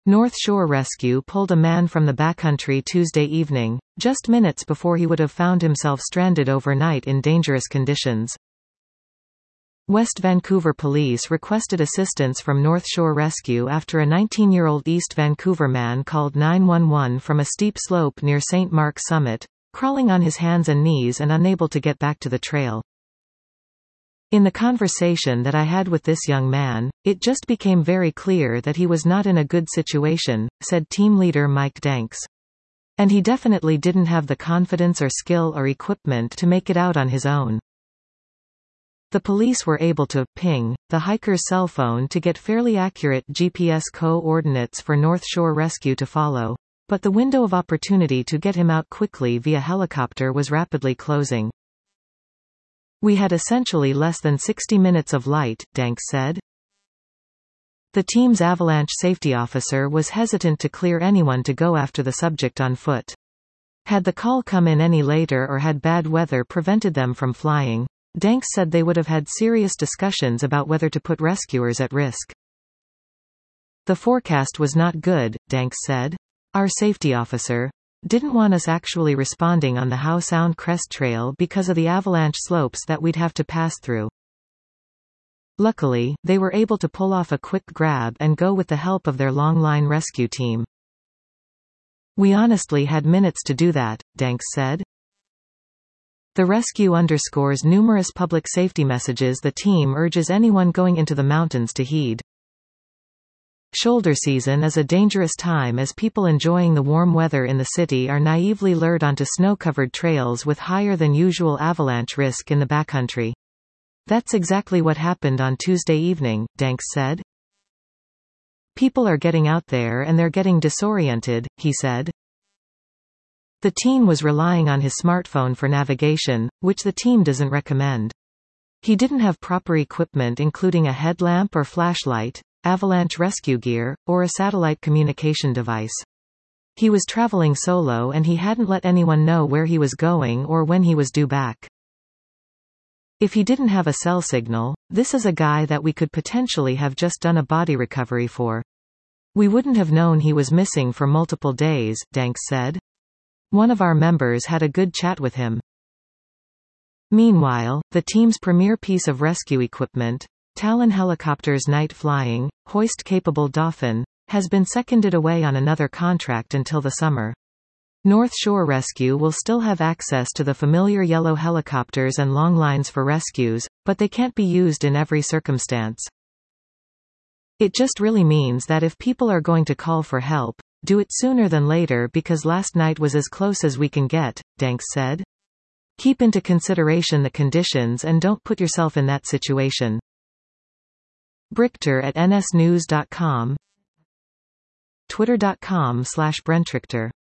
North Shore Rescue pulled a man from the backcountry Tuesday evening, just minutes before he would have found himself stranded overnight in dangerous conditions. West Vancouver Police requested assistance from North Shore Rescue after a 19-year-old East Vancouver man called 911 from a steep slope near St. Mark's Summit, crawling on his hands and knees and unable to get back to the trail. In the conversation that I had with this young man, it just became very clear that he was not in a good situation, said team leader Mike Danks. And he definitely didn't have the confidence or skill or equipment to make it out on his own. The police were able to ping the hiker's cell phone to get fairly accurate GPS coordinates for North Shore Rescue to follow, but the window of opportunity to get him out quickly via helicopter was rapidly closing. We had essentially less than 60 minutes of light, Danks said. The team's avalanche safety officer was hesitant to clear anyone to go after the subject on foot. Had the call come in any later or had bad weather prevented them from flying, Danks said they would have had serious discussions about whether to put rescuers at risk. The forecast was not good, Danks said. Our safety officer didn't want us actually responding on the Howe Sound Crest Trail because of the avalanche slopes that we'd have to pass through. Luckily, they were able to pull off a quick grab and go with the help of their longline rescue team. We honestly had minutes to do that, Danks said. The rescue underscores numerous public safety messages the team urges anyone going into the mountains to heed. Shoulder season is a dangerous time as people enjoying the warm weather in the city are naively lured onto snow-covered trails with higher than usual avalanche risk in the backcountry. That's exactly what happened on Tuesday evening, Danks said. People are getting out there and they're getting disoriented, he said. The teen was relying on his smartphone for navigation, which the team doesn't recommend. He didn't have proper equipment including a headlamp or flashlight, avalanche rescue gear, or a satellite communication device. He was traveling solo and he hadn't let anyone know where he was going or when he was due back. If he didn't have a cell signal, this is a guy that we could potentially have just done a body recovery for. We wouldn't have known he was missing for multiple days, Danks said. One of our members had a good chat with him. Meanwhile, the team's premier piece of rescue equipment, Talon Helicopters Night Flying, hoist-capable Dauphin, has been seconded away on another contract until the summer. North Shore Rescue will still have access to the familiar yellow helicopters and long lines for rescues, but they can't be used in every circumstance. It just really means that if people are going to call for help, do it sooner than later because last night was as close as we can get, Danks said. Keep into consideration the conditions and don't put yourself in that situation. Brichter at nsnews.com, twitter.com/BrentRichter